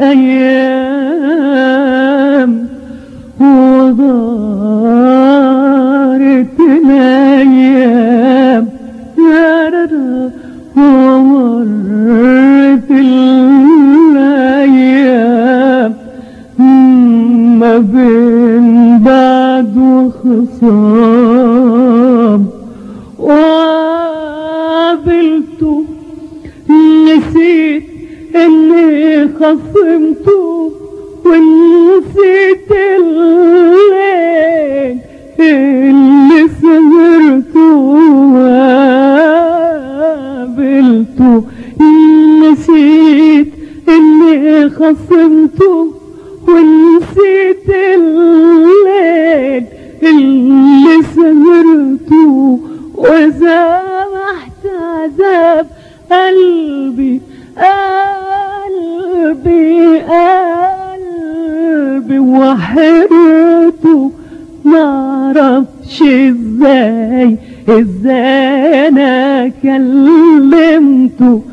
أيام ودارت الأيام يا رضا ومرت الأيام ما بين بعد وخصام وقابلته نسيت اني خصمته ونسيت الليل اللي سهرته وقابلته نسيت اني خصمته ونسيت الليل اللي سهرته وسامحت عذاب قلبي وحيرته معرفش ازاي انا كلمته